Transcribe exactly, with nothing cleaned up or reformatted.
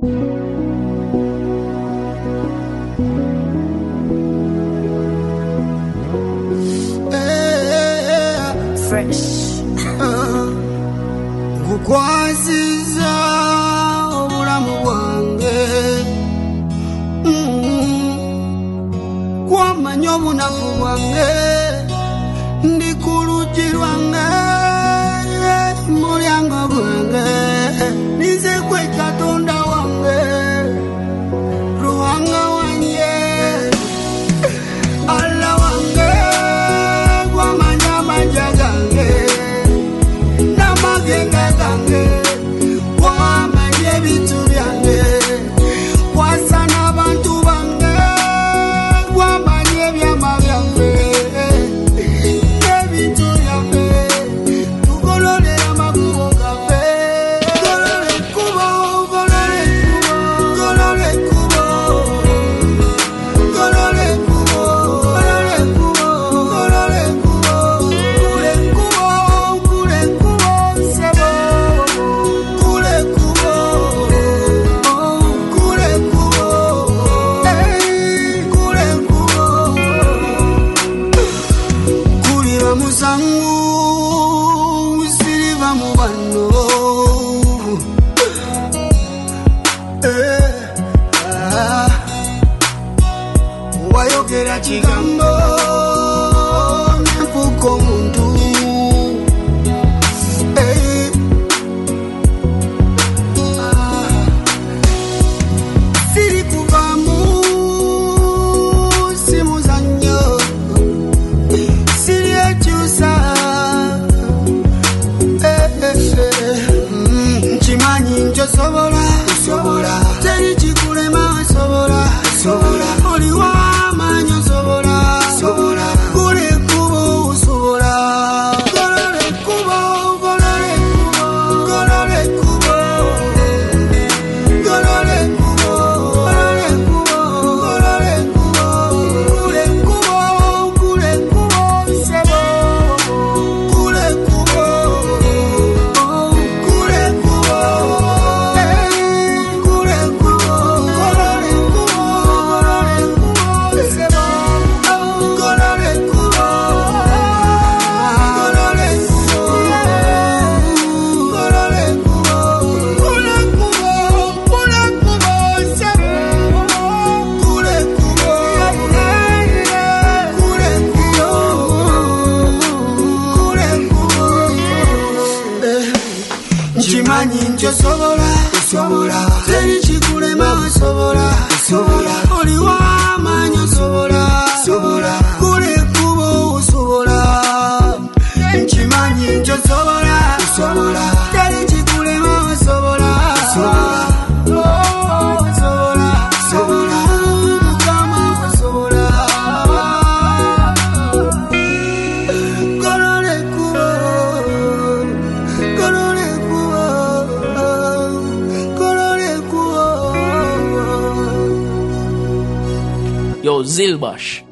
Fresh. Gukwasiza obulamu bwange kwamanya obunafu bwange ndi ku luggi lwange mulyango gwange nize kwe Katonda wange Ruhanga wange Allah wange kwamanya amanja gange n'amagenge gange kwamanya ebintu byange kwasa n'abantu bange kwamanya ebyama byange ebintu byange tugololera amakubo gaffe golole ekkubo golole ekkubo golole ekkubo golole ekkubo golole ekkubo golole ekkubo kule ekkubo kule ekkubo sebo kule ekkubo kule ekkubo kule ekkubo kulira musangu siriva mu banno wayogera kigambo nafuka omuntu siri kuvamu si muzannyo siri ekyusa nkimanyi njosobola teri kikulema osobola oli w'amaanyi osobola kule ekkubo osobola golole ekkubo golole ekkubo golole ekkubo golole ekkubo golole ekkubo golole ekkubo kule ekkubo kule ekkubo sebo kule ekkubo kule ekkubo kule ekkubo golole ekkubo golole ekkubo sebo golole ekkubo golole ekkubo golole ekkubo kule ekkubo kule ekkubo sebo kule ekkubo kule ekkubo kule ekkubo nkimanyi njosobola teri kikulema osobola oli w'amaanyi osobola kule ekkubo osobola nkimanyi njosobola teri kikulema osobola osobola mukama osobola golole ekkubo golole ekkubo golole ekkubo Yo, Zilbash.